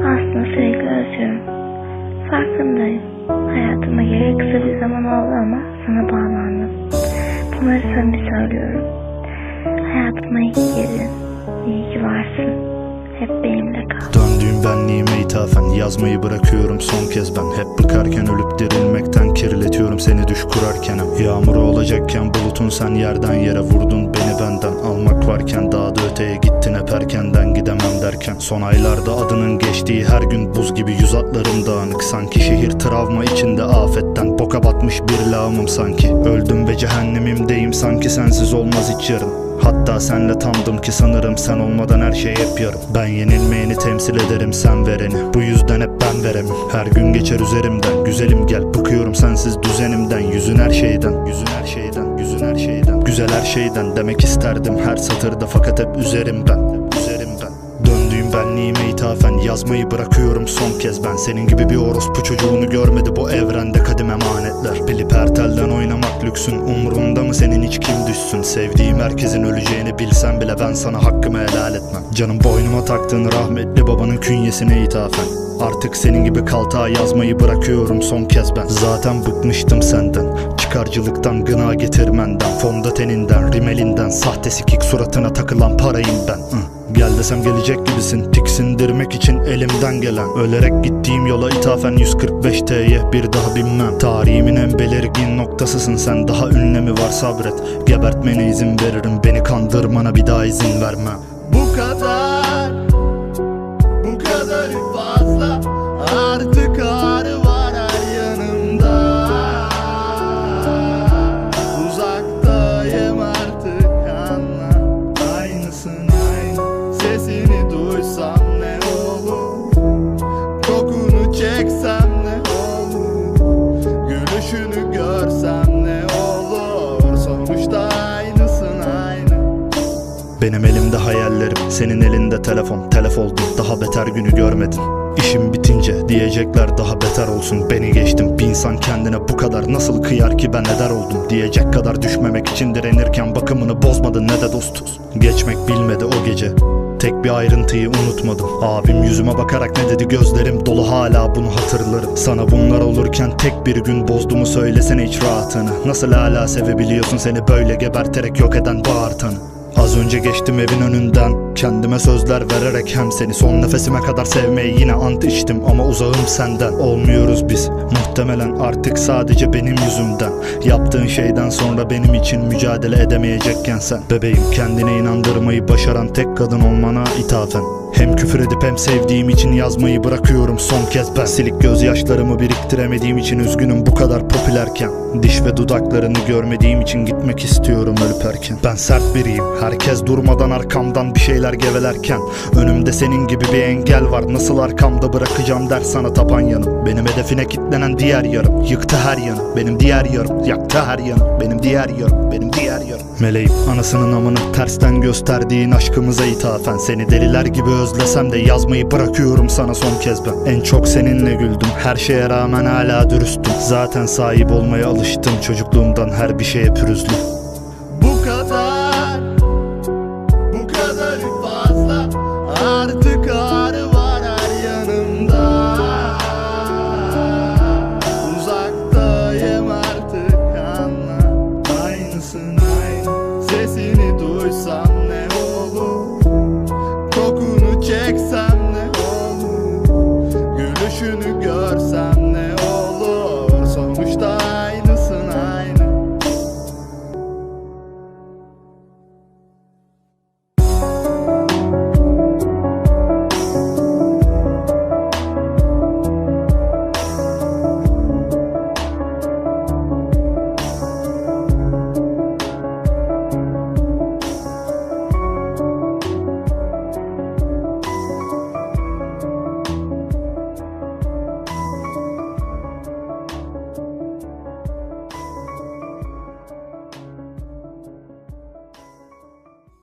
Aslında sürekli özlüyorum. Farkındayım. Hayatıma gireli kısa bir zaman oldu ama sana bağlandım. Bunları samimi söylüyorum. Hayatıma iyi ki girdin. İyi ki varsın. Hep benimle kal. Döndüğüm benliğime ithafen yazmayı bırakıyorum son kez ben. Hep bıkarken ölüp dirilmekten kirletiyorum seni düş kurarken. Yağmuru olacakken bulutun sen yerden yere vurdun beni benden. Almak varken daha da öteye gittin hep erkenden gidemem derken. Son aylarda adının geçtiği her gün buz gibi yüz atlarım dağınık. Sanki şehir travma içinde afetten boka batmış bir lağımım sanki. Öldüm ve cehennemimdeyim sanki sensiz olmaz hiç yarın. Hatta senle tamdım ki sanırım sen olmadan her şey hep yarım. Ben yenilmeyeni temsil ederim sen vereni. Bu yüzden hep ben veremem. Her gün geçer üzerimden. Güzelim gel bıkıyorum sensiz düzenimden. Yüzün her şeyden, yüzün her şeyden, yüzün her şeyden. Güzel her şeyden demek isterdim her satırda fakat hep üzerimden, üzerimden. Döndüğüm benliğime ithafen yazmayı bırakıyorum son kez ben. Senin gibi bir orospu çocuğunu görmedi bu evrende kadim emanetler. Bilip her telden oynamak lüksün. Umrunda mı senin hiç kim düşsün? Sevdiğim herkesin öleceğini bilsem bile ben sana hakkımı helal etmem. Canım boynuma taktığın rahmetli babanın künyesine ithafen. Artık senin gibi kaltağa yazmayı bırakıyorum son kez ben. Zaten bıkmıştım senden. Çıkarcılıktan, gına getirmenden, fondöteninden, rimelinden, sahte sikik suratına takılan parayım ben. Gel desem gelecek gibisin, tiksindirmek için elimden gelen. Ölerek gittiğim yola ithafen 145T'ye bir daha binmem. Tarihimin en belirgin noktasısın sen, daha ünlemi var sabret. Gebertmene izin veririm, beni kandırmana bir daha izin vermem. Bu kadar fazla, artık ağrı var her yanımda. Uzaktayım artık anla, aynısın aynı. Sesini duysam ne olur, kokunu çeksem ne olur, gülüşünü görsem ne olur. Sonuçta aynısın aynı. Benim elimde hayallerim, senin elinde telefon. Telef oldun, daha beter günü görmedin. İşim bitince diyecekler daha beter olsun. Beni geçtim, bir insan kendine bu kadar nasıl kıyar ki ben eder oldum. Diyecek kadar düşmemek için direnirken bakımını bozmadın ne de dostuz. Geçmek bilmedi o gece, tek bir ayrıntıyı unutmadım. Abim yüzüme bakarak ne dedi, gözlerim dolu hala bunu hatırlarım. Sana bunlar olurken tek bir gün bozdu mu söylesene hiç rahatını. Nasıl hala sevebiliyorsun seni böyle geberterek yok eden bağırtanı. Az önce geçtim evin önünden, kendime sözler vererek hem seni son nefesime kadar sevmeyi yine ant içtim ama uzağım senden. Olmuyoruz biz muhtemelen artık sadece benim yüzümden. Yaptığın şeyden sonra benim için mücadele edemeyecekken sen. Bebeğim, kendine inandırmayı başaran tek kadın olmana ithafen. Hem küfür edip hem sevdiğim için yazmayı bırakıyorum son kez ben. Silik gözyaşlarımı biriktiremediğim için üzgünüm bu kadar popülerken. Diş ve dudaklarını görmediğim için gitmek istiyorum ölüp erken. Ben sert biriyim, herkes durmadan arkamdan bir şeyler gevelerken. Önümde senin gibi bir engel var, nasıl arkamda bırakacağım der sana tapan yanım. Benim hedefine kitlenen diğer yarım yıktı her yanı, benim diğer yarım yaktı her yanı, benim diğer yarım, benim diğer yarım. Meleğim, anasının amını tersten gösterdiğin aşkımıza ithafen. Seni deliler gibi özlesem de yazmayı bırakıyorum sana son kez ben. En çok seninle güldüm, her şeye rağmen hala dürüstüm. Zaten sahip olmaya alıştım çocukluğumdan her bir şeye pürüzlü.